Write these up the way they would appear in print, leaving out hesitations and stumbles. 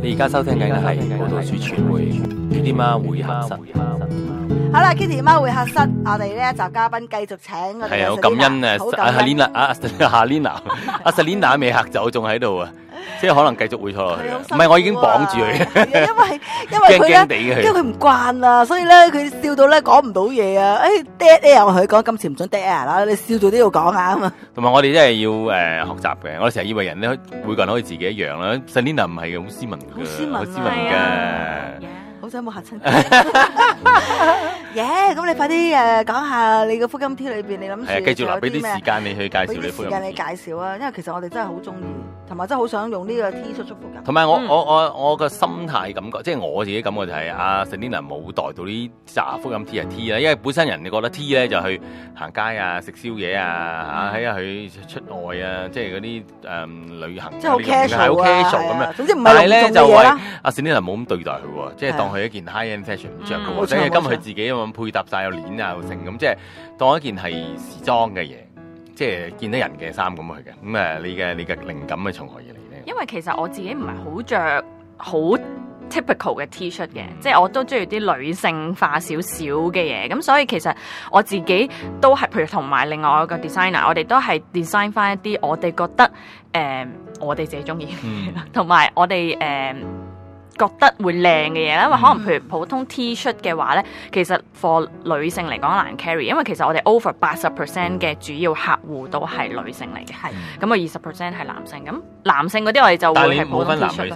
你而家收聽緊嘅係報道處傳媒啲媽會客室。 好啦 ，Kitty 媽會客室，我哋呢一集嘉賓繼續請我哋。 係啊，好感恩啊！阿 Selina 阿 Selina 未嚇走，仲喺度啊！即係可能繼續會坐落去。唔係，我已經綁住佢。 因為佢咧，因為佢唔慣啊，所以咧佢笑到咧講唔到嘢啊！dead air 佢講，今次唔准 dead air 啦，你笑到都要講下啊嘛。 同埋我哋真係要學習嘅，我哋成日以為人咧每個人可以自己一樣啦。Selina 唔係嘅，好斯文嘅，好斯文嘅。 好彩冇嚇親。咁你快啲講下你個福音 T 裏邊，你諗住繼續留俾啲時間你去介紹你福音 T。 你介紹啊，因為其實我哋真係好中意，同埋真係好想用呢個 T 恤祝福人。 同埋我個心態感覺，即係我自己感覺就係阿 Selina 冇代到啲雜福音 T 係 T 啦，因為本身人哋覺得 T 咧就去行街啊、食宵夜啊、喺去出外啊，即係嗰啲旅行， 即係好 casual 咁樣。 總之唔係隆重嘅嘢啦。但係咧就係阿 Selina 冇咁對待佢喎，即係當佢一件 high end fashion 唔着嘅喎，即係今日佢自己咁配搭晒有鏈啊、有成咁，即係當一件係時裝嘅嘢，即係見到人嘅衫咁去嘅。咁你嘅靈感係從何而嚟咧？ 因為其實我自己唔係好着好 typical 嘅 T 恤嘅，即係我都中意啲女性化少少嘅嘢，咁所以其實我自己都係，譬如同埋另外一個 designer， 我哋都係 design 翻一啲我哋覺得我哋自己中意，同埋我哋覺得會靚嘅嘢啦，因為可能譬如普通 T 恤嘅話咧，其實 for 女性嚟講難 carry， 因為其實我哋 over 80% 嘅主要客戶都係女性嚟嘅，係咁啊20% 係男性，咁男性嗰啲我哋就會係普通 T 恤。但係你冇分男女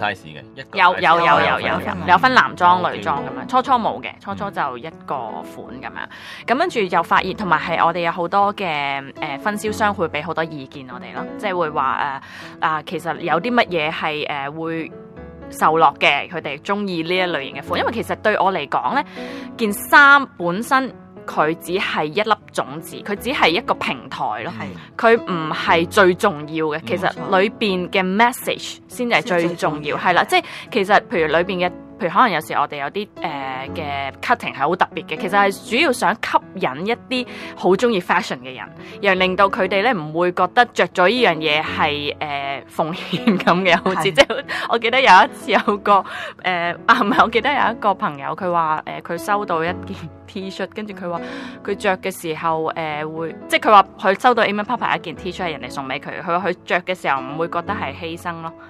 size 嘅，有分男裝女裝咁樣，初初冇嘅，初初就一個款咁樣，咁跟住又發現，同埋係我哋有好多嘅分銷商會俾好多意見我哋咯，即係會話其實有啲乜嘢係會受落嘅，佢哋中意呢一類型嘅款，因為其實對我嚟講呢件衫本身佢只係一粒種子，佢只係一個平台咯，佢唔係最重要嘅。其實裏邊嘅 message 先係最重要，係啦，即係其實譬如裏邊嘅。譬如可能有時我哋有啲嘅 cutting 係好特別嘅，其實係主要想吸引一啲好中意 fashion 嘅人，又令到佢哋咧唔會覺得着咗呢樣嘢係奉獻咁嘅，好似即係我記得有一次有個唔係，我記得有一個朋友佢話佢收到一件 T 恤，跟住佢話佢着嘅時候會，即係佢話佢收到 Amen Papa 一件 T 恤係人哋送俾佢，佢話佢着嘅時候唔會覺得係犧牲咯，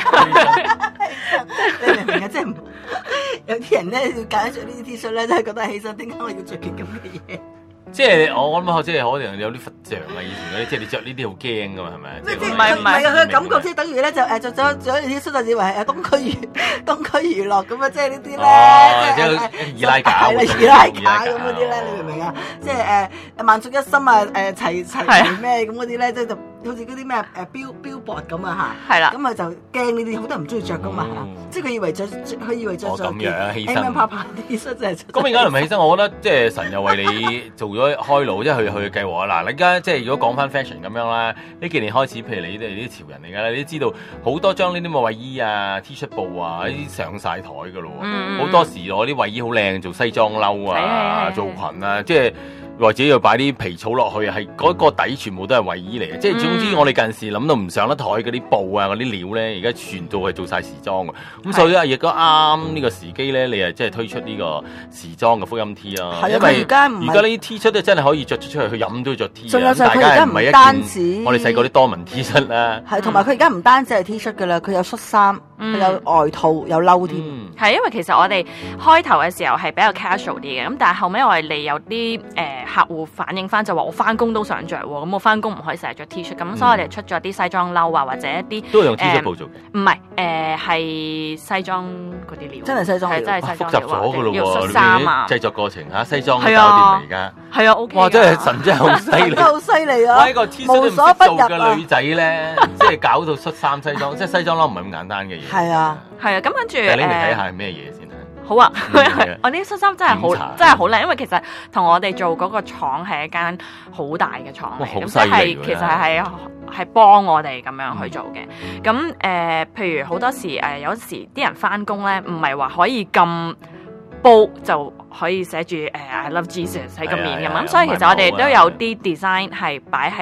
你明唔明啊？即係有啲人咧要揀着呢啲 T 恤咧，都係覺得犧牲，點解我要着件咁嘅嘢？ 即係我諗即係可能有啲佛像啊，以前嗰啲，即係你着呢啲好驚噶嘛，係咪？ 唔係佢嘅感覺即係等於咧就着咗件 T 恤就以為係東區娛樂咁啊，即係呢啲咧，即係二奶架， 係啦，二奶架咁嗰啲咧，你明唔明啊？即係萬眾一心啊，齊咩咁嗰啲咧，即係就好似嗰啲咩標榜咁啊嚇，係啦，咁啊就驚呢啲，好多人唔中意着噶嘛，即係佢以為着咗咁樣犧牲。 T 恤就係咁而家唔係犧牲，我覺得即係神又為你做咗開路，即係去計劃嗱。你而家即係如果講翻 fashion 咁樣啦，呢幾年開始，譬如你哋啲潮人嚟㗎啦，你都知道好多將呢啲衞衣啊、T 恤布啊呢啲上晒台㗎咯喎，好多時我啲衞衣好靚，做西裝褸啊、做裙啊，即係。或者要擺啲皮草落去，係嗰個底全部都係衞衣嚟嘅，即係總之我哋近時諗到唔上得台嗰啲布啊、嗰啲料咧，而家全部係做晒時裝嘅，咁所以亦都啱呢個時機咧，你係即係推出呢個時裝嘅福音 T 咯，因為而家呢啲 T 恤咧真係可以着出去飲都着 T， 大家唔係單止我哋細個啲多文 T 恤啦， 係同埋佢而家唔單止係 T 恤㗎啦，佢有恤衫。佢有外套有褸添， 係因為其實我哋開頭嘅時候係比較 casual 啲嘅，咁但係後尾我哋有啲客戶反映翻就話我翻工都想着喎，咁我翻工唔可以成日着 T 恤，咁所以我哋出咗啲西裝褸啊，或者一啲都用 T 恤布做嘅， 唔係係西裝嗰啲料， 真係西裝料， 真係西裝料，複雜咗㗎咯喎， 要恤衫啊， 製作過程嚇西裝搞掂嚟而家， 係啊 OK， 哇真係神真係好犀利， 好犀利啊！ 我呢個 T 恤都唔識做嘅女仔咧，即係搞到恤衫西裝，即係西裝褸唔係咁簡單嘅嘢， 係啊。 係啊，咁跟住你嚟睇下係咩嘢先啊？ 好啊，我呢啲恤衫真係好靚，因為其實同我哋做嗰個廠係一間好大嘅廠嚟，咁即係其實係幫我哋咁樣去做嘅。咁譬如好多時有時啲人翻工咧，唔係話可以咁煲就可以寫住I love Jesus 喺個面咁，所以其實我哋都有啲 design 係擺喺啲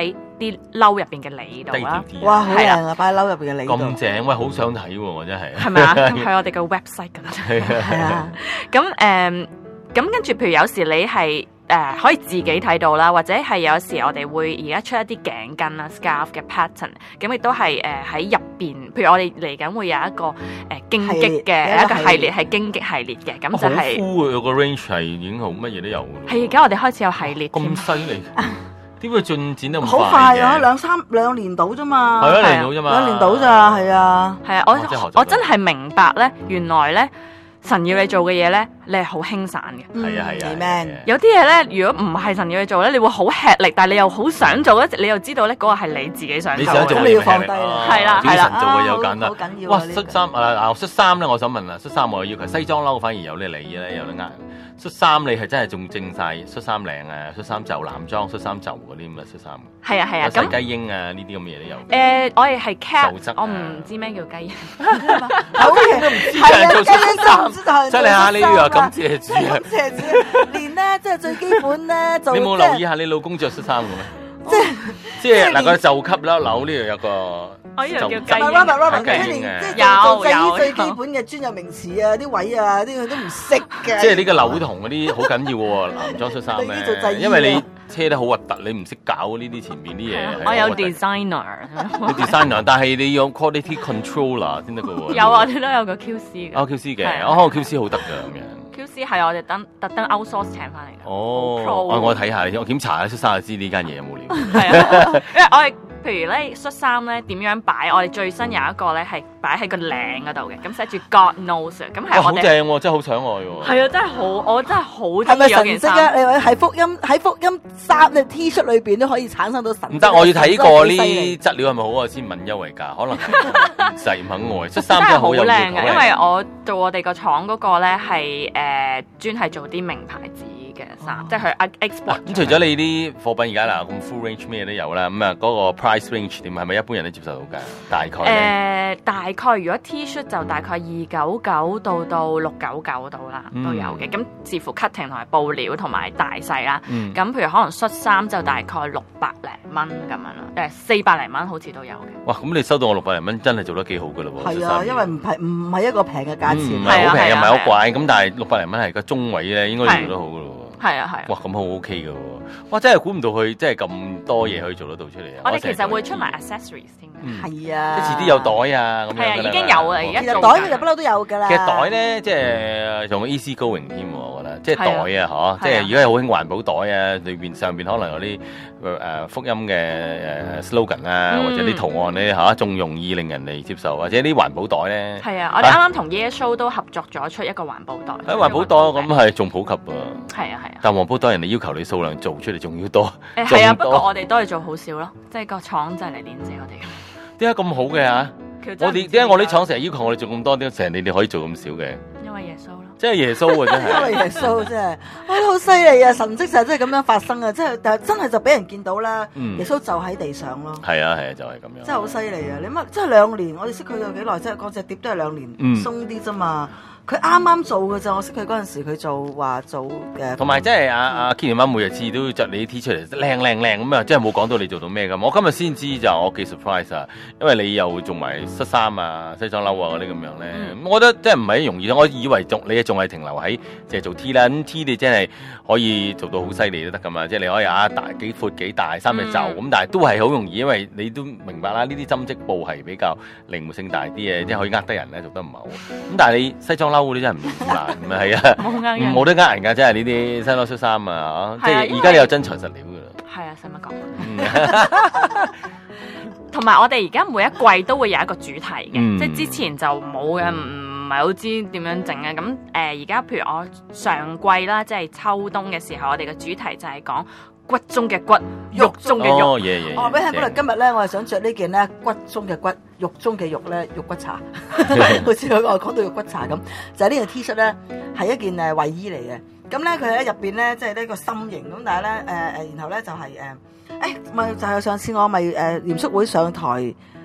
啲褸入邊嘅裏度啦。 哇，好靚啊！擺喺褸入邊嘅裏度。 咁正，喂，好想睇喎！我真係。 係咪啊？喺我哋嘅 website 咁。 係啊。 咁跟住，譬如有時你係可以自己睇到啦，或者係有時我哋會而家出一啲頸巾啦 scarf 嘅 pattern， 咁亦都係喺入邊。譬如我哋嚟緊會有一個荊棘嘅一個系列係荊棘系列嘅，咁就係。 好酷啊！個 range 係已經好乜嘢都有㗎。 係而家我哋開始有系列。 咁犀利！點會進展得咁快？好快啊！兩年到啫嘛。 係2年到啫嘛。 2年到咋，係啊。 係啊，我真係明白咧，原來咧。神要你做嘅嘢咧，你係好輕散嘅。 係啊， 有啲嘢咧，如果唔係神要你做咧，你會好吃力，但係你又好想做咧，你又知道咧嗰個係你自己想做。 你想做你要放低啦。 係啦， 係啦。神做嘅又簡單。 好緊要。 哇！恤衫恤衫咧，我想問啦，恤衫我要求西裝褸反而有啲理咧，有得呃。恤衫你係真係仲正晒恤衫領啊，恤衫袖男裝、恤衫袖嗰啲咁嘅恤衫。 係啊係啊， 咁雞英啊呢啲咁嘅嘢都有。 我哋係 cap， 我唔知咩叫雞英。 好嘅都唔知。係啊，雞英衫。 真係啊！呢個感謝主啊！ 感謝主，連咧即係最基本咧就。 你冇留意下你老公着恤衫嘅咩？即係嗱個袖級啦，紐呢度有個。 我呢度叫雞英。 即係最基本嘅專有名詞啊，啲位啊，啲佢都唔識嘅。 即係呢個紐同嗰啲好緊要喎，男裝恤衫咧，因為你車得好核突，你唔識搞呢啲前面啲嘢。 我有 designer， 你 designer， 但係你要 quality controller 先得嘅喎。 有啊，我哋都有個 QC 嘅。 QC 嘅，我 QC 好得㗎咁樣。 QC 係我哋特登 outsource 請翻嚟嘅。 我睇下，我檢查下恤衫就知呢間嘢有冇料。 係啊，因為我哋譬如咧恤衫咧點樣擺，我哋最新有一個咧係擺喺個領嗰度嘅，咁寫住 God knows， 咁係我哋好正喎，真係好想愛喎。 係啊，真係好，我真係好中意。 係咪神蹟啊？你話喺福音衫嘅 T 恤裏邊都可以產生到神蹟。 唔得，我要睇過呢質料係咪好啊先問優惠價，可能係唔使唔肯愛。恤衫真係好靚嘅， 因為我做我哋個廠嗰個咧係專係做啲名牌子嘅衫，即係佢 export。咁除咗你啲貨品而家嗱咁 full range 咩都有啦，咁啊嗰個 price range 點係咪一般人都接受到㗎？大概大概如果 T 恤就大概299到699度啦，都有嘅。咁視乎 cutting 同埋布料同埋大細啦。咁譬如可能恤衫就大概600零蚊咁樣啦，400零蚊好似都有嘅。 哇！咁你收到我600零蚊，真係做得幾好㗎嘞喎！ 係啊，因為唔係一個平嘅價錢， 唔係好平又唔係好貴，咁但係600零蚊係個中位咧，應該做得好㗎咯。 係啊係啊！ 哇，咁好 OK 嘅喎！哇，真係估唔到佢真係咁多嘢可以做得到出嚟啊！ 我哋其實會出埋 accessories 添嘅。 係啊， 即係遲啲有袋啊咁樣。 係啊，已經有啦，而家其實袋其實不嬲都有㗎啦。 其實袋咧，即係仲 easy going 添，我覺得。即係袋啊，嗬！即係如果係好興環保袋啊，裏邊上邊可能有啲福音嘅slogan 啊，或者啲圖案咧嚇，仲容易令人哋接受，或者啲環保袋咧。 係啊，我哋啱啱同 Year Show 都合作咗出一個環保袋。 環保袋咁係仲普及喎。 係啊係啊。 但環保袋人哋要求你數量做出嚟仲要多。 係啊，不過我哋都係做好少咯，即係個廠就係嚟連接我哋。 點解咁好嘅嚇？點解我啲廠成日要求我哋做咁多，點解成日你哋可以做咁少嘅？ 因為耶穌咯。 即係耶穌啊！真係。 因為耶穌真係，我覺得好犀利啊！神蹟就係真係咁樣發生啊！但係真係就俾人見到啦。耶穌就喺地上咯。 係啊係啊，就係咁樣。 真係好犀利啊！你乜真係2年，我哋識佢有幾耐？即係嗰隻碟都係2年鬆啲啫嘛。佢啱啱做嘅咋，我識佢嗰陣時，佢做嘅。 同埋即係阿 Kitty 媽每日次都着你啲 T 出嚟靚咁啊！即係冇講到你做到咩咁。我今日先知就我幾 surprise 啊，因為你又做埋恤衫啊、西裝褸啊嗰啲咁樣咧。我覺得真係唔係容易。我以為你仲係停留喺即係做 T 啦。咁 T 你真係可以做到好犀利都得噶嘛。即係你可以大幾闊幾大3隻袖咁，但係都係好容易，因為你都明白啦。呢啲針織布係比較靈活性大啲嘅，即係可以呃得人咧，做得唔係好。咁但係你西裝褸嗰啲真係唔難，唔係啊，冇得呃人㗎，真係呢啲西裝恤衫啊，即係而家你有真材實料㗎啦。 係啊，使乜講？同埋我哋而家每一季都會有一個主題嘅，即係之前就冇嘅，唔係好知點樣整啊。咁而家譬如我上季啦，即係秋冬嘅時候，我哋嘅主題就係講骨中嘅骨，肉中嘅肉。 我俾你聽，本來今日咧，我係想着呢件咧骨中嘅骨，肉中嘅肉咧，肉骨茶，好似我講到肉骨茶咁。就係呢件 T 恤咧，係一件衛衣嚟嘅。咁咧佢喺入邊咧，即係呢個心形咁，但係咧然後咧就係咪就係上次我咪嚴肅會上台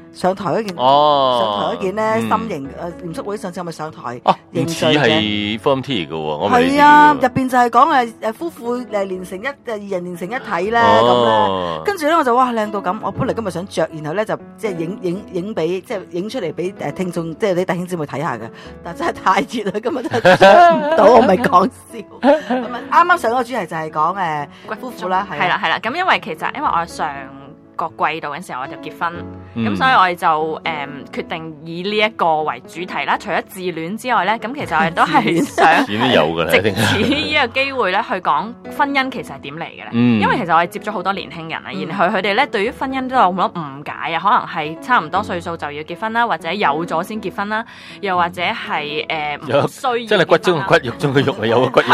上台嗰件， 哦， 上台嗰件咧心形嚴肅會上次係咪上台認似罪嘅？ 係 Form T 嚟嘅喎，我未係啊，入邊就係講夫婦連成二人連成一體咧咁咧，跟住咧我就哇靚到咁，我本嚟今日想着，然後咧就即係影俾即係影出嚟俾聽眾即係啲弟兄姊妹睇下嘅，但真係太熱啦，今日真係着唔到，我咪講笑。咁啊啱啱上嗰個主題就係講夫婦啦， 係啦，咁因為我上個季度嘅時候我就結婚，咁所以我哋就決定以呢一個為主題啦。除咗自戀之外咧，咁其實我哋都係想自戀有㗎啦， 藉此呢個機會咧去講婚姻其實係點嚟嘅咧。因為其實我哋接咗好多年輕人啊，然後佢哋咧對於婚姻都有好多誤解啊，可能係差唔多歲數就要結婚啦，或者有咗先結婚啦，又或者係唔需要真係骨中嘅骨肉中嘅肉啊，有個骨肉。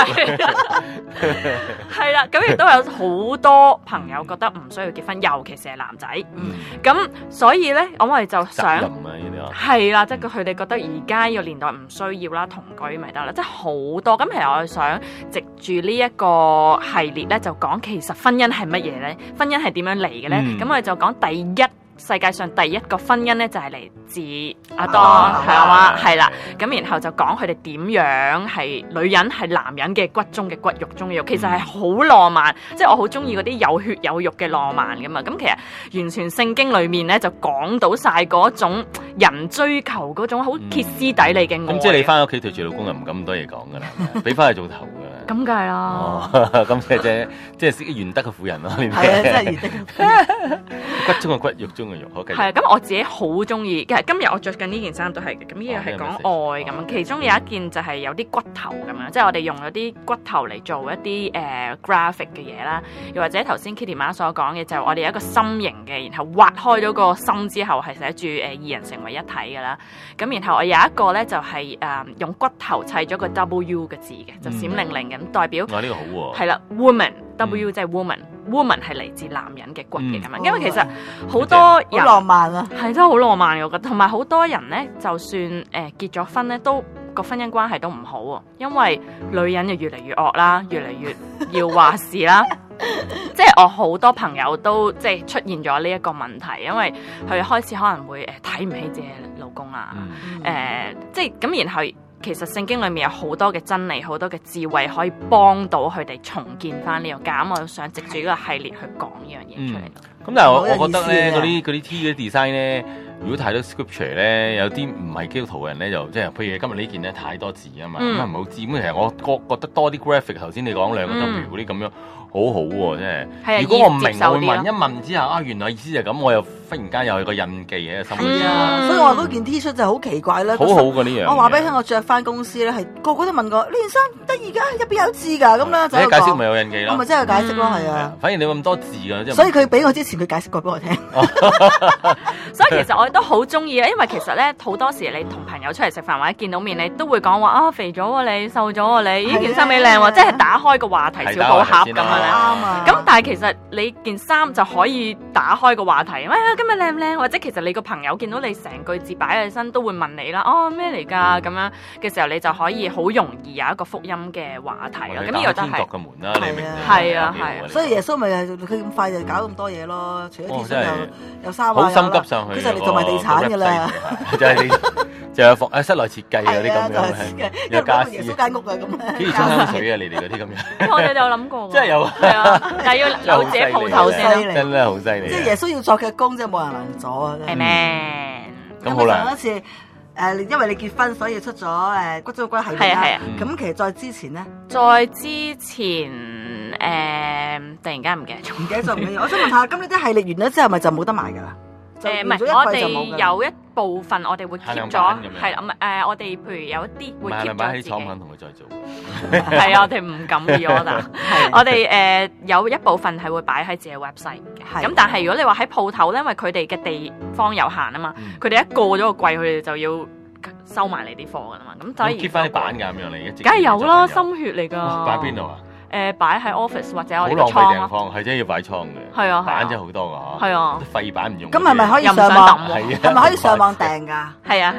係啦，咁亦都有好多朋友覺得唔需要結婚，尤其是係男仔。咁所以咧，我哋就想係啦，即係佢哋覺得而家呢個年代唔需要啦，同居咪得啦，即係好多。咁其實我哋想藉住呢一個系列咧，就講其實婚姻係乜嘢咧？婚姻係點樣嚟嘅咧？咁我哋就講世界上第一個婚姻咧，就係嚟自亞當係嘛，係啦。咁然後就講佢哋點樣係女人係男人嘅骨中嘅骨肉中嘅肉，其實係好浪漫。即係我好中意嗰啲有血有肉嘅浪漫噶嘛。咁其實完全聖經裏面咧就講到晒嗰種人追求嗰種好歇斯底里嘅愛。 咁即係你翻屋企對住老公就唔敢咁多嘢講噶啦，俾翻佢做頭噶啦。 咁梗係啦， 咁即係賢德嘅婦人咯。係啊，真係賢德嘅婦人。 骨中嘅骨，肉中嘅肉，好繼續。 係啊，咁我自己好中意。其實今日我着緊呢件衫都係嘅。咁呢個係講愛咁樣，其中有一件就係有啲骨頭咁樣，即係我哋用咗啲骨頭嚟做一啲graphic 嘅嘢啦。又或者頭先 Kitty 媽所講嘅就係我哋有一個心形嘅，然後挖開咗個心之後係寫住二人成為一體㗎啦。咁然後我有一個咧就係用骨頭砌咗個 W 嘅字嘅，就閃靈靈咁代表。 呢個好喎。 係啦 ，woman W 即係 woman 係嚟自男人嘅骨嘅咁樣，因為其實好多人好浪漫啊， 係真係好浪漫我覺得，同埋好多人咧，就算結咗婚咧，都個婚姻關係都唔好喎，因為女人就越嚟越惡啦，越嚟越要話事啦。即係我好多朋友都即係出現咗呢一個問題，因為佢開始可能會睇唔起自己老公啊，即係咁然後。其實聖經裏面有好多嘅真理，好多嘅智慧可以幫到佢哋重建翻呢個家。咁我想藉住呢個系列去講呢樣嘢出嚟。咁但係我覺得咧，嗰啲 T 嗰啲 design 咧，如果太多 scripture 咧，有啲唔係基督徒嘅人咧，就即係譬如今日呢件咧太多字啊嘛，咁唔好字。咁其實我覺得多啲 graphic，頭先你講兩個 W 嗰啲咁樣。好好喎，真係。如果我唔明，我會問一問之後，原來意思就係咁，我又忽然間又有個印記喺個心裏邊。 所以我話嗰件 T 恤就好奇怪啦。 好好㗎呢樣。 我話俾你聽，我着翻公司咧，係個個都問我呢件衫得意㗎，入邊有字㗎，咁咧就你解釋咪有印記咯？ 我咪真係解釋咯，係啊。 反而你咁多字㗎， 所以佢俾我之前，佢解釋過俾我聽。 所以其實我都好中意啊，因為其實咧好多時你同朋友出嚟食飯或者見到面，你都會講話肥咗喎你，瘦咗喎你，呢件衫幾靚喎，即係打開個話題小寶盒咁樣咧。 啱啊。 咁但係其實你件衫就可以打開個話題，喂，今日靚唔靚？或者其實你個朋友見到你成句字擺喺身，都會問你啦，咩嚟㗎？咁樣嘅時候，你就可以好容易有一個福音嘅話題咯。咁呢個都係天國嘅門啦，你明？ 係啊。 所以耶穌咪佢咁快就搞咁多嘢咯，除咗 T 恤有衫啊， 好心急上去。 其實你做埋地產㗎啦， 就有室內設計嗰啲咁樣，有家私。 耶穌間屋啊咁。 幾時沖香水啊？你哋嗰啲咁樣。 我哋就有諗過。 真係有。 係啊，但係要有自己鋪頭先。 真係好犀利。 即係耶穌要作嘅工，真係冇人能阻啊！ 係咩？ 咁好啦。上一次因為你結婚，所以出咗骨中骨系列啦。係啊。咁其實再之前咧？再之前突然間唔記得咗。唔記得咗唔緊要。我想問下，咁呢啲系列完咗之後，咪就冇得賣㗎啦？唔係，我哋有一部分我哋會 keep 咗，係啦，我哋譬如有一啲會 keep 咗自己。廠品同佢再做。係啊，我哋唔敢 order。我哋有一部分係會擺喺自己 website 嘅。咁但係如果你話喺鋪頭咧，因為佢哋嘅地方有限啊嘛，佢哋一過咗個櫃，佢哋就要收埋你啲貨㗎啦嘛。咁所以 keep 翻啲板㗎咁樣嚟， 梗係有啦，心血嚟㗎。 擺邊度啊？ 擺喺 office 或者我哋個倉地方，係真係要擺倉嘅。 係啊， 板真係好多㗎嚇。 係啊， 廢板唔用。 咁係咪可以上網？係咪可以上網訂㗎？係啊。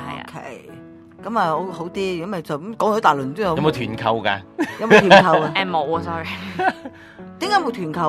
OK，咁啊好啲，咁咪就咁講咗大輪都有。 有冇團購㗎？ 有冇團購啊？ 冇啊 ，sorry。 點解冇團購啊？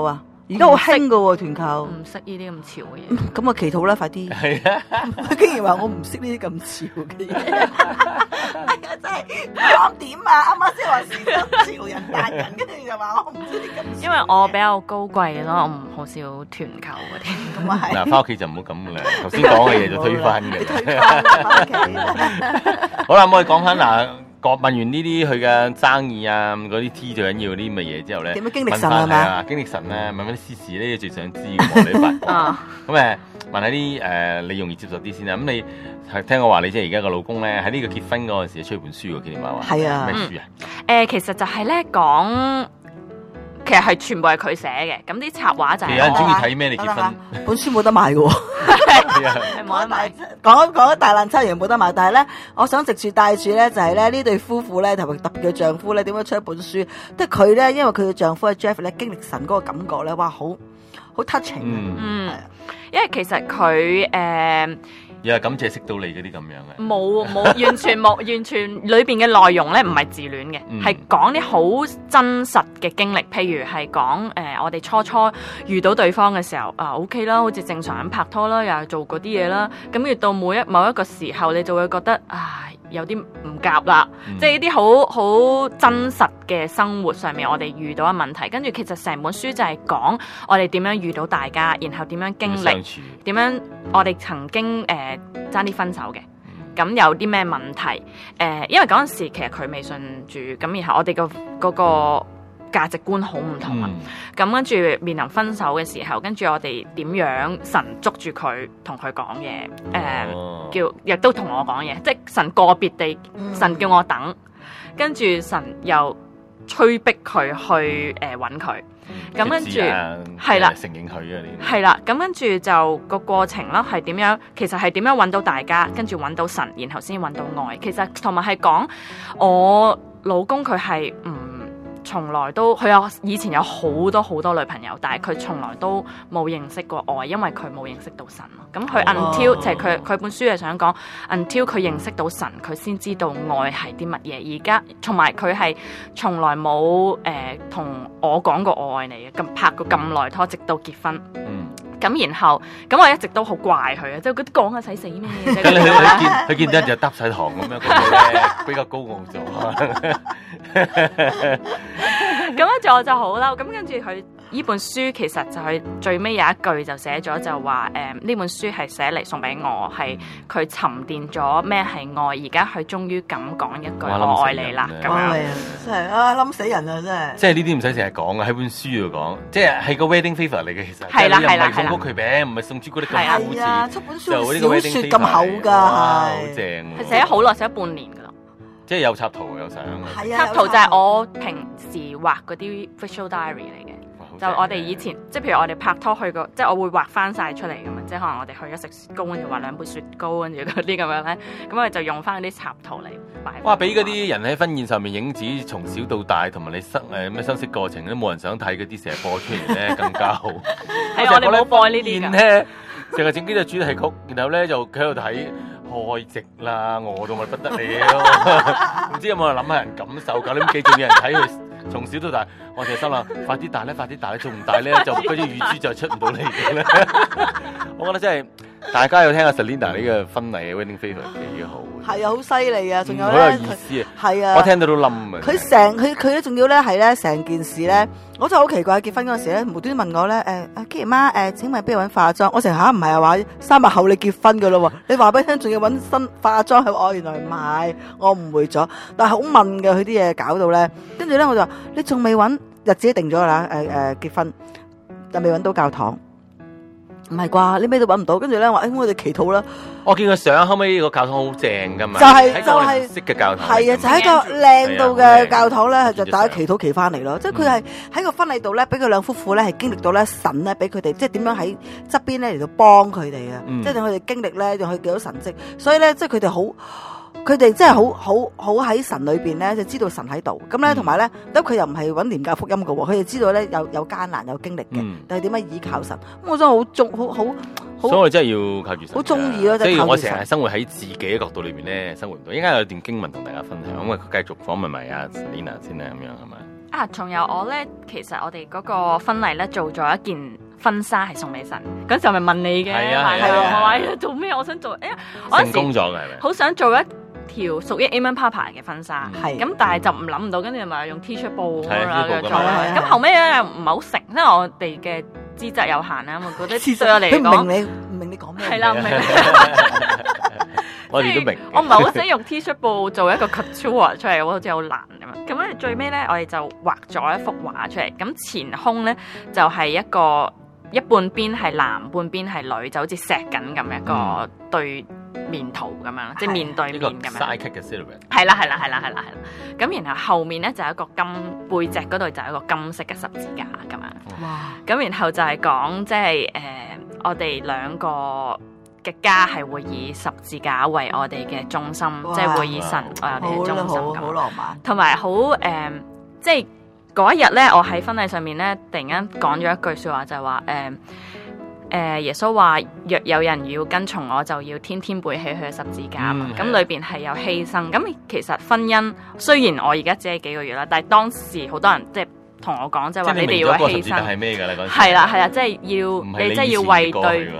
而家好興噶喎團購， 唔識呢啲咁潮嘅嘢。 咁啊祈禱啦，快啲！ 係啊， 佢竟然話我唔識呢啲咁潮嘅嘢，哎呀真係講點啊！啱啱先話時裝潮人達人，跟住又話我唔知啲咁潮。 因為我比較高貴咯，我唔好少團購嗰啲。 咁啊係。 嗱，翻屋企就唔好咁啦。頭先講嘅嘢就推翻嘅。 推翻翻屋企。 好啦，咁我哋講翻嗱。問完呢啲佢嘅生意啊，嗰啲 T 最緊要啲咁嘅嘢之後咧， 點樣經歷神係咪啊？ 經歷神咧，問翻啲私事咧，最想知嘅我哋八卦。咁問下啲你容易接受啲先啦。咁你係聽我話你即係而家個老公咧喺呢個結婚嗰陣時出本書喎，紀念媽話。 係啊。 咩書啊？ 其實就係咧講。其實係全部係佢寫嘅，咁啲插畫就係。 有人中意睇咩？你結婚本書冇得賣嘅喎， 係冇得賣。 講大爛七樣冇得賣，但係咧，我想直接帶住咧，就係咧呢對夫婦咧，同埋特別嘅丈夫咧，點樣出一本書？即係佢咧，因為佢嘅丈夫係 Jeff 咧，經歷神嗰個感覺咧，哇，好 touching 係啊，因為其實佢又係感謝識到你嗰啲咁樣嘅， 冇完全冇，完全裏邊嘅內容咧唔係自戀嘅，係講啲好真實嘅經歷，譬如係講我哋初初遇到對方嘅時候OK 啦，好似正常咁拍拖啦，又係做嗰啲嘢啦，咁越到某一個時候，你就會覺得有啲唔夾啦，即係呢啲好真實嘅生活上面，我哋遇到嘅問題，跟住其實成本書就係講我哋點樣遇到大家，然後點樣經歷，點樣我哋曾經爭啲分手嘅，咁有啲咩問題？因為嗰陣時其實佢未信主，咁然後我哋嗰個價值觀好唔同啊，咁跟住面臨分手嘅時候，跟住我哋點樣神捉住佢同佢講嘢，叫亦都同我講嘢，即係神個別地，神叫我等，跟住神又催逼佢去揾佢，咁跟住係啦， 承認佢嘅呢， 係啦，咁跟住就個過程啦，係點樣？其實係點樣揾到大家，跟住揾到神，然後先揾到愛。其實同埋係講我老公佢係從來都佢以前有好多女朋友，但係佢從來都冇認識過愛，因為佢冇認識到神咯。咁佢 until 就係佢本書係想講 until 佢認識到神，佢先知道愛係啲乜嘢。而家同埋佢係從來冇同我講過我愛你嘅，咁拍過咁耐拖，直到結婚。咁然後咁我一直都好怪佢啊，即係嗰啲講啊使死咩？ 佢見到人就嗒晒糖咁樣，佢咧比較高傲咗。 咁跟住我就好嬲，咁跟住佢呢本書其實就係最尾有一句就寫咗就話呢本書係寫嚟送俾我，係佢沉澱咗咩係愛，而家佢終於咁講一句我愛你啦咁樣， 真係冧死人啊！真係， 即係呢啲唔使成日講啊，喺本書度講，即係個 wedding favor 嚟嘅，其實係啦係啦， 唔係送曲奇餅，唔係送朱古力咁好似， 出本書小説咁厚㗎， 好正， 佢寫咗好耐，寫咗半年㗎啦。 即係有插圖有相， 插圖就係我平時畫嗰啲 visual diary 嚟嘅。就我哋以前，即係譬如我哋拍拖去過，即係我會畫翻晒出嚟㗎嘛。即係可能我哋去咗食雪糕，跟住畫兩杯雪糕，跟住嗰啲咁樣咧，咁我哋就用翻嗰啲插圖嚟擺。 哇！俾嗰啲人喺婚宴上面影子，從小到大，同埋你咩相識過程都冇人想睇嗰啲，成日播出嚟咧更加好。 係我哋冇播呢啲㗎。 咧，成日整呢隻主題曲，然後咧就喺度睇。開席啦，我到咪不得了，唔知有冇人諗下人感受㗎？你咁記住有人睇佢從小到大，我哋心諗快啲大咧，快啲大咧，仲唔大咧就嗰啲乳豬就出唔到嚟嘅咧。我覺得真係大家要聽下 Selina 呢個婚禮嘅 wedding favor 幾好。係啊，好犀利啊！仲有好有意思啊！ 係啊， 我聽到都冧啊！ 佢咧仲要咧係咧成件事咧，我真係好奇怪。結婚嗰陣時咧，無端問我咧既然媽請問邊度揾化妝？我成日唔係啊話3日後你結婚㗎咯喎，你話俾聽仲要揾新化妝係我原來唔係，我誤會咗。但係好問嘅佢啲嘢搞到咧，跟住咧我就話你仲未揾日子定咗啦結婚，就未揾到教堂。唔係啩？你咩都揾唔到，跟住咧話我哋祈禱啦。 我見個相，後尾個教堂好正噶嘛， 就係識嘅教堂。 係啊，就喺個靚到嘅教堂咧，就大家祈禱祈翻嚟咯。即係佢係喺個婚禮度咧，俾佢兩夫婦咧係經歷到咧神咧，俾佢哋即係點樣喺側邊咧嚟到幫佢哋啊！即係令佢哋經歷咧，讓佢見到神蹟。所以咧，即係佢哋好。佢哋真係好喺神裏邊咧，就知道神喺度。咁咧，同埋咧，咁佢又唔係揾廉價福音嘅喎，佢哋知道咧有艱難有經歷嘅，但係點樣依靠神？咁我真係好， 所以我真係要靠住神。 好中意咯， 即係我成日生活喺自己嘅角度裏邊咧，生活唔到。依家有段經文同大家分享，咁啊繼續訪問埋阿 Selina 先啦，咁樣係咪？ 啊，仲有我咧，其實我哋嗰個婚禮咧做咗一件婚紗係送俾神，嗰時候咪問你嘅， 係啊， 我話做咩？我想做，我成功咗嘅係咪？ 好想做一條屬於 Amen Papa 嘅婚紗，咁但係就唔諗唔到，跟住咪用 T-shirt 布啦做，咁後尾咧唔係好成，因為我哋嘅資質有限啦，我覺得對我嚟講， 唔明你講咩？ 係啦，唔明。 我哋都明。 我唔係好想用 T-shirt 布做一個 couture 出嚟，好似好難咁樣。咁咧最尾咧，我哋就畫咗一幅畫出嚟。咁前胸咧就係一半邊係男，半邊係女，就好似錫緊咁一個對面圖咁樣，即係面對面咁樣。 sidekick 嘅 silhouette。 係啦。咁然後後面咧就有一個背脊嗰度就有一個金色嘅十字架咁樣。哇！咁然後就係講即係我哋兩個嘅家係會以十字架為我哋嘅中心，即係會以神為我哋嘅中心咁。 好浪漫， 同埋好即係嗰一日咧，我喺婚禮上面咧，突然間講咗一句説話，就係話耶穌話：若有人要跟從我，就要天天背起佢嘅十字架。咁裏邊係有犧牲。咁其實婚姻雖然我而家只係幾個月啦，但係當時好多人即係同我講，即係話你哋要犧牲。 係咩㗎啦？嗰陣係啦，即係要你即係要為對，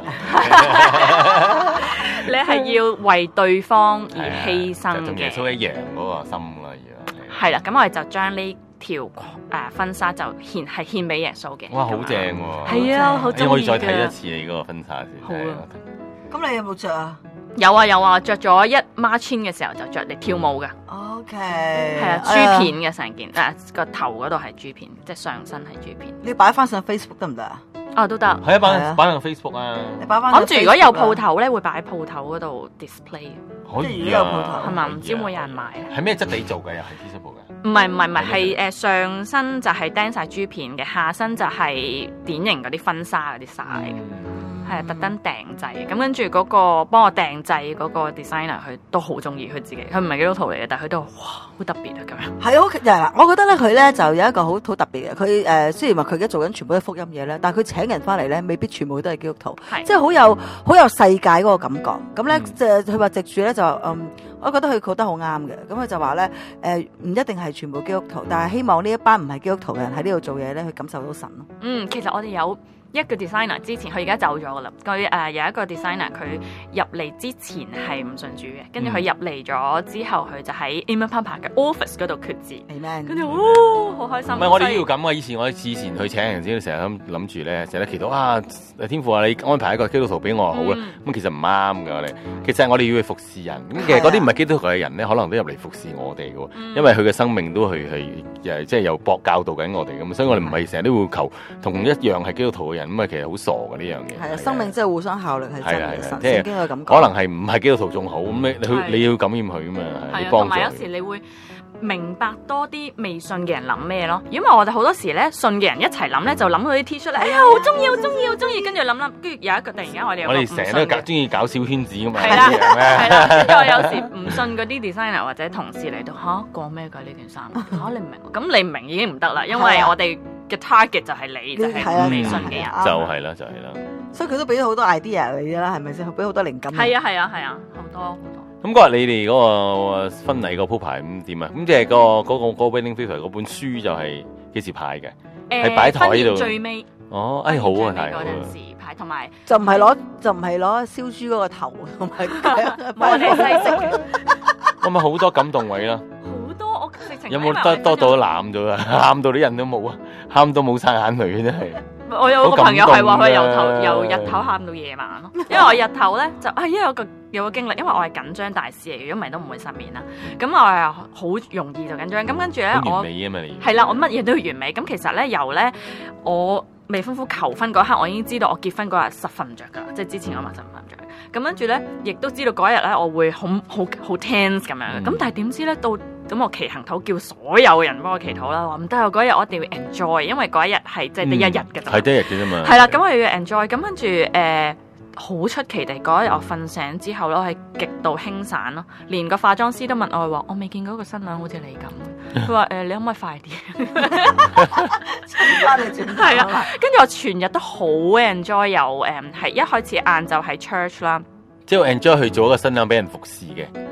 你係要為對方而犧牲嘅。 同耶穌一樣嗰個心啦，而係啦，咁我哋就將呢條婚紗就獻俾耶穌嘅。 哇，好正喎！ 係啊，好中意嘅。 可以再睇一次你嗰個婚紗先。 好啊。 咁你有冇着啊？ 有啊，着咗一 marching 嘅時候就着嚟跳舞嘅。 OK。 係啊，豬片嘅成件，個頭嗰度係豬片，即係上身係豬片。 你擺翻上 Facebook 得唔得啊？ 哦，都得。 係啊，擺上 Facebook 啊。 你擺翻。 諗住如果有鋪頭咧，會擺喺鋪頭嗰度 display。 可以啊。 係嘛？唔知會有人買啊？ 係咩質地做嘅？又係 T-shirt 布嘅？ 唔係，係上身就係釘晒豬片嘅，下身就係典型嗰啲婚紗嗰啲紗嚟嘅。係啊，特登訂製，咁跟住嗰個幫我訂製嗰個 designer，佢都好中意佢自己，佢唔係基督徒嚟嘅，但係佢都哇好特別啊咁樣。 係啊，我覺得咧佢咧就有一個好特別嘅，佢雖然話佢而家做緊全部都係福音嘢咧，但係佢請人翻嚟咧，未必全部都係基督徒，即係好有世界嗰個感覺。咁咧即係佢話藉住咧就我覺得佢覺得好啱嘅。咁佢就話咧唔一定係全部基督徒，但係希望呢一班唔係基督徒嘅人喺呢度做嘢咧，去感受到神咯。 其實我哋有一個 designer 之前佢而家走咗噶啦，佢有一個 designer 佢入嚟之前係唔信主嘅，跟住佢入嚟咗之後，佢就喺 Amen Papa 嘅 office 嗰度決志，跟住好開心。 唔係我哋要咁啊！以前去請人先，成日諗住咧，成日祈禱啊，天父啊，你安排一個基督徒俾我好啦。咁其實唔啱噶，其實我哋要去服侍人。咁其實嗰啲唔係基督徒嘅人咧，可能都入嚟服侍我哋嘅，因為佢嘅生命都係即係又教導緊我哋咁，所以我哋唔係成日都會求同一樣係基督徒嘅人，咁啊其實好傻嘅呢樣嘢。係啊， 生命真係互相效力，係真嘅。神聖經嘅感覺。 可能係唔係基督徒仲好，咁你要感染佢咁啊，你幫助。 同埋有時你會明白多啲未信嘅人諗咩咯？因為我哋好多時咧信嘅人一齊諗咧，就諗到啲 T 恤咧，哎呀好中意，跟住諗，跟住有一個突然間我哋成日都中意搞小圈子㗎嘛。 係啦，跟住我有時唔信嗰啲 designer 或者同事嚟到講咩㗎呢件衫你唔明，咁你唔明已經唔得啦，因為我哋嘅 target 就係你，就係未信嘅人。 就係啦。 所以佢都俾咗好多 idea 你啦，係咪先？俾好多靈感。 係啊，好多。 咁嗰日你哋嗰個婚禮個鋪排咁點啊？咁即係嗰個 Wedding Fever 嗰本書就係幾時派嘅？係擺台呢度。 最尾。 好啊，係。 嗰陣時派，同埋就唔係攞燒豬嗰個頭同埋我哋西式。 咁咪好多感動位啦。 好多我直情。 有冇多到攬咗啊？喊到啲人都冇啊，喊到冇晒眼淚嘅真係。 我有個朋友係話佢由日頭喊到夜晚咯，因為我日頭咧就因為有個經歷，因為我係緊張大師嚟嘅，如果唔係都唔會失眠啦。咁我係好容易就緊張，咁跟住咧完美啊嘛你係啦，我乜嘢都完美。咁其實咧由咧我未婚夫求婚嗰刻，我已經知道我結婚嗰日實瞓唔着噶啦，即係之前我晚實瞓唔着。咁跟住咧，亦都知道嗰日咧我會好 tense 咁樣。咁但係點知咧到咁我祈行禱叫所有人幫我祈禱啦，話唔得啊！嗰日我一定要 enjoy， 因為嗰一日係即係得一日嘅啫， 係得一日嘅啫嘛。 係啦，咁我要 enjoy。咁跟住好出奇地嗰日我瞓醒之後咧，我係極度輕散咯，連個化妝師都問我話：我未見過個新娘好似你咁。佢話你可唔可以快啲？係啊，跟住我全日都好 enjoy，由係一開始晏晝係 church 啦。 即係 enjoy 去做一個新娘俾人服侍嘅，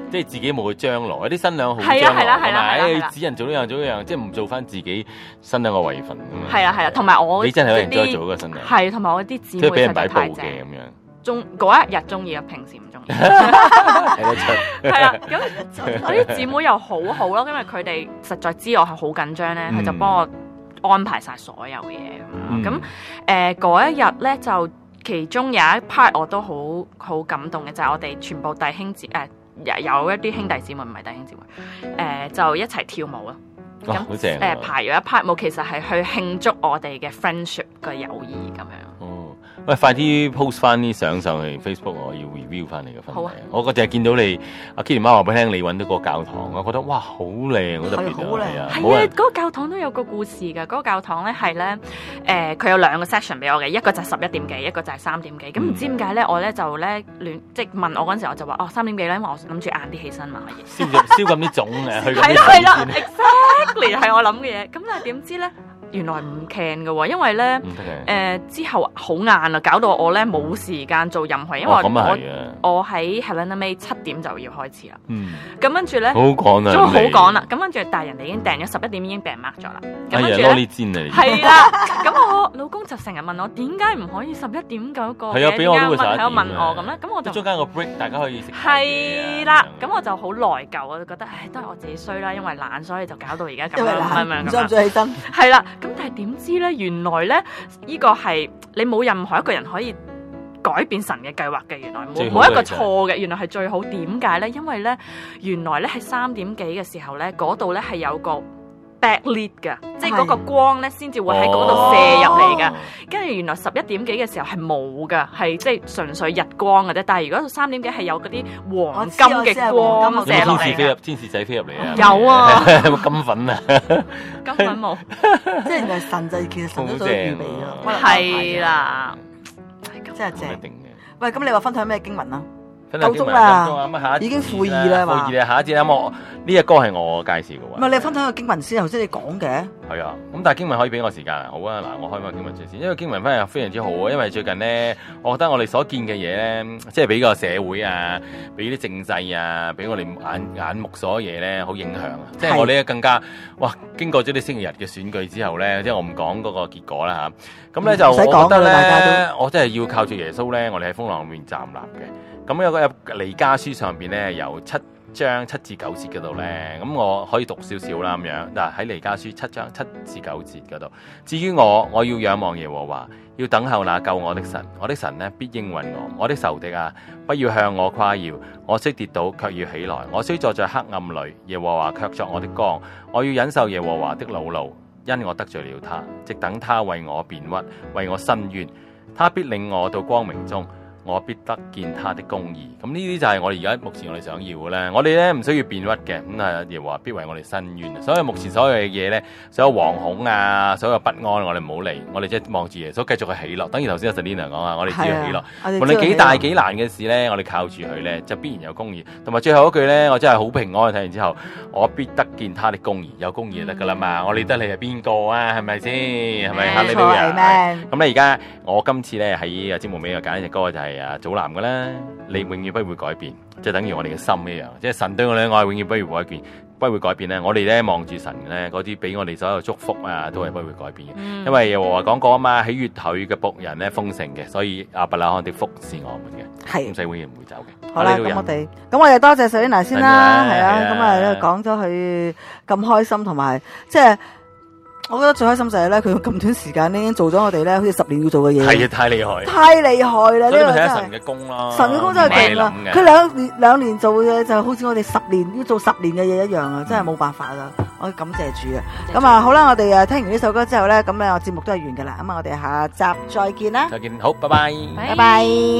即係自己冇個將來，有啲新娘好將來㗎嘛，指人做呢樣做呢樣，即係唔做翻自己新娘個位份。 係啊，同埋我你真係好認真做嗰個新娘。 係，同埋我啲姊妹即係俾人擺佈嘅咁樣。 嗰一日中意啊，平時唔中意。係啦，咁我啲姊妹又好好咯，因為佢哋實在知我係好緊張咧，佢就幫我安排晒所有嘢咁。嗰一日咧就其中有一 part 我都好感動嘅，就係我哋全部弟兄姊有一啲兄弟姊妹唔係弟兄姊妹，就一齊跳舞咯。咁好正。 排咗一 part 舞，其實係去慶祝我哋嘅 friendship 嘅友誼咁樣。 喂，快啲 post 翻啲相上去 Facebook， 我要 review 翻你嘅分享。好啊！我嗰日見到你，阿 Kitty 媽話俾你聽，你揾到個教堂，我覺得哇，好靚，好特別啊！係啊， 嗰個教堂都有個故事㗎。嗰個教堂咧係咧，佢有2個 section 俾我嘅，一個就係11點幾，一個就係3點幾。咁唔知點解咧，我咧就咧即係問我嗰陣時，我就話3點幾咧，因為我諗住晏啲起身嘛，可以燒咁啲種嘅，去係啦 exactly 係我諗嘅嘢。咁但係點知咧？原來唔 can 嘅喎，因為咧之後好晏啊，搞到我咧冇時間做任何，因為我喺 Helena May 7點就要開始啦。咁跟住咧好趕啊， 都好趕啦。咁跟住但係人哋已經訂咗11點已經俾人 mark 咗啦。咁跟住咧係啦。咁我老公就成日問我點解唔可以11點嗰個嘅？ 係啊，俾我都會11點。 問我咁咧，咁我就中間個 break 大家可以食。 係啦，咁我就好內疚，我就覺得都係我自己衰啦，因為懶，所以就搞到而家咁樣唔想起身。 係啦。咁但係點知咧？原來咧，呢個係你冇任何一個人可以改變神嘅計劃嘅。原來冇一個錯嘅，原來係最好。點解咧？因為咧，原來咧係3點幾嘅時候咧，嗰度咧係有個 backlit 㗎，即係嗰個光咧先至會喺嗰度射入嚟㗎。跟住原來11點幾嘅時候係冇㗎，係即係純粹日光嘅啫。但係如果到3點幾係有嗰啲黃金嘅光射落嚟， 天使仔飛入嚟啊！ 有啊， 有冇金粉啊？ 金粉冇， 即係原來神就其實神都早預備咗， 係啦， 真係正。喂，咁你話分享咩經文啊？ 夠鐘啦，已經負2啦嘛。 負2啦，下一節啦。我呢一歌係我介紹嘅喎。 唔係你分享個經文先，頭先你講嘅。 係啊，咁但係經文可以俾我時間啊。好啊，嗱，我開翻經文先，因為經文翻係非常之好啊。因為最近咧，我覺得我哋所見嘅嘢咧，即係俾個社會啊，俾啲政制啊，俾我哋眼目所有嘢咧，好影響啊。即係我哋更加哇，經過咗啲星期日嘅選舉之後咧，即係我唔講嗰個結果啦嚇。咁咧就我覺得咧，我真係要靠住耶穌咧，我哋喺風浪面站立嘅。咁有個彌迦書上邊咧，由7章7至9節嗰度咧，咁我可以讀少少啦咁樣。嗱，喺彌迦書7章7至9節嗰度，至於我要仰望耶和華，要等候那救我的神。我的神呢，必應允我。我的仇敵啊，不要向我誇耀。我雖跌倒，卻要起來；我雖坐在黑暗裏，耶和華卻作我的光。我要忍受耶和華的惱怒，因我得罪了他，直等他為我辯屈，為我伸冤。他必領我到光明中。我必得見他的公義。咁呢啲就係我哋而家目前我哋想要嘅咧。我哋咧唔需要辯屈嘅，咁啊耶和華必為我哋伸冤。所以目前所有嘅嘢咧，所有惶恐啊，所有不安，我哋唔好理。我哋即係望住耶穌，繼續去喜樂。等於頭先阿 Selina 講啊，我哋只要喜樂。無論幾大幾難嘅事咧，我哋靠住佢咧，就必然有公義。同埋最後一句咧，我真係好平安。睇完之後，我必得見他的公義，有公義就得噶啦嘛。我理得你係邊個啊？係咪先？係咪哈利路亞？咁咧而家我今次咧喺節目尾又揀一隻歌就係。祖藍嘅啦，你永遠不會改變，即係等於我哋嘅心一樣，即係神對我哋嘅愛永遠不會改變，不會改變咧。我哋咧望住神咧，嗰啲俾我哋所有祝福啊，都係不會改變嘅。因為耶和華講過啊嘛，喜悅佢嘅僕人咧豐盛嘅，所以亞伯拉罕的福是我們嘅，係咁，永遠唔會走嘅。 好啦，咁我哋多謝 Selina 先啦，係啊，咁啊講咗佢咁開心，同埋即係。我覺得最開心就係咧，佢用咁短時間咧已經做咗我哋咧，好似10年要做嘅嘢。係啊，太厲害！太厲害啦！呢個真係神嘅功啦，神嘅功真係勁啦！佢兩年做嘅就好似我哋10年要做10年嘅嘢一樣啊！真係冇辦法啦！我感謝主啊！咁啊，好啦，我哋聽完呢首歌之後咧，咁咧我節目都係完噶啦。咁啊，我哋下集再見啦！ 再見，好，拜拜， 拜拜。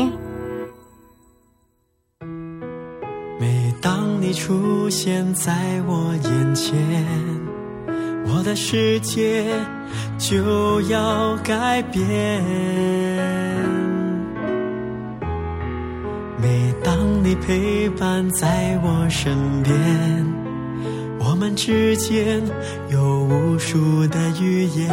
每當你出現在我眼前，我的世界就要改變。每當你陪伴在我身邊，我們之間有無數的語言。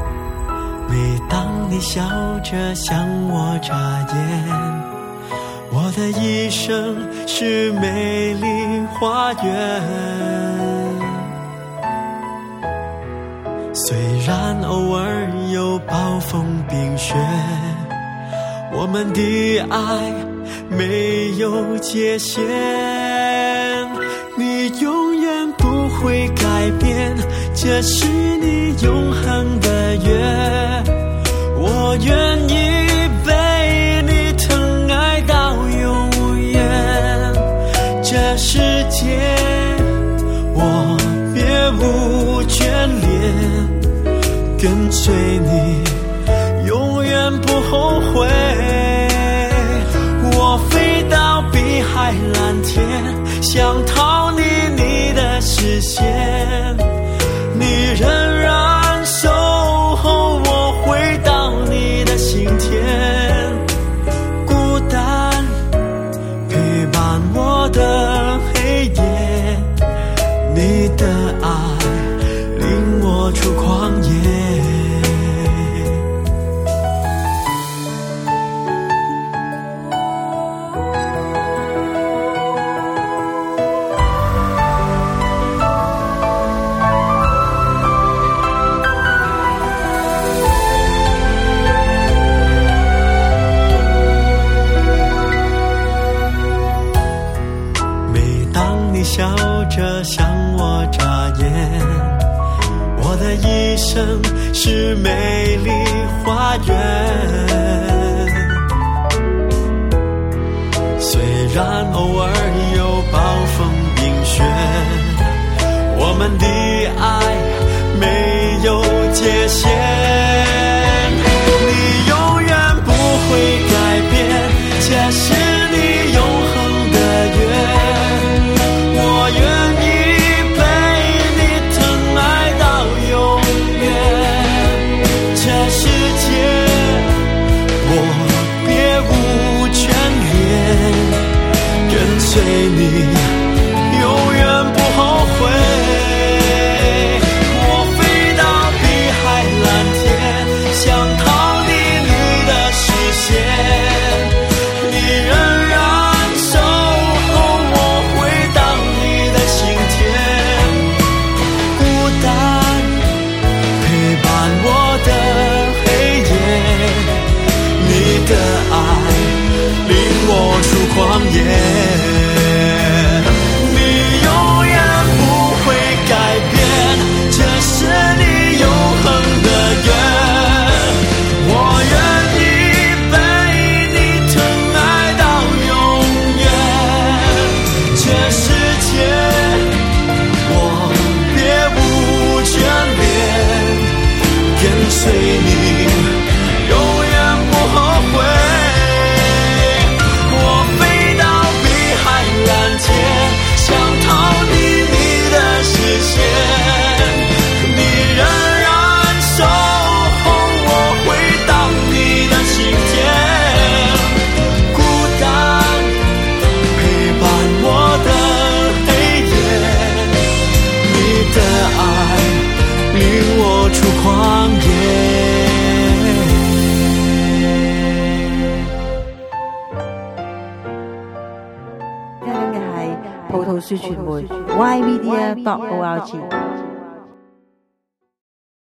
每當你笑着向我眨眼， 的一生是美丽花园，虽然偶尔有暴风冰雪，我们的爱没有界限，你永远不会改变，这是你永恒的约，我愿意被你疼爱到永远，这世界我别无眷恋，跟随你永远不后悔，我飞到碧海蓝天，想逃离你的视线，你仍然守候我回到你的心田，孤单陪伴我的黑夜，你的爱领我出旷野。笑着向我眨眼，我的一生是美丽花园，虽然偶尔有暴风冰雪，我们的爱没有界限，你永远不会改变，这是你永恒的约，我愿意被你疼爱到永远，这世界我别无眷恋，跟随你永远不后悔，我飞到碧海蓝天，想逃离你的视线，你仍然守候我回到你的心田，孤单陪伴我的黑夜，你的爱领我出旷野，随你永远不后悔，我飞到碧海蓝天，想逃离你的视线，你仍然守候我回到你的心田，孤单陪伴我的黑夜，你的爱领我出旷野。 聽緊嘅係葡萄樹傳媒 YMedia.org。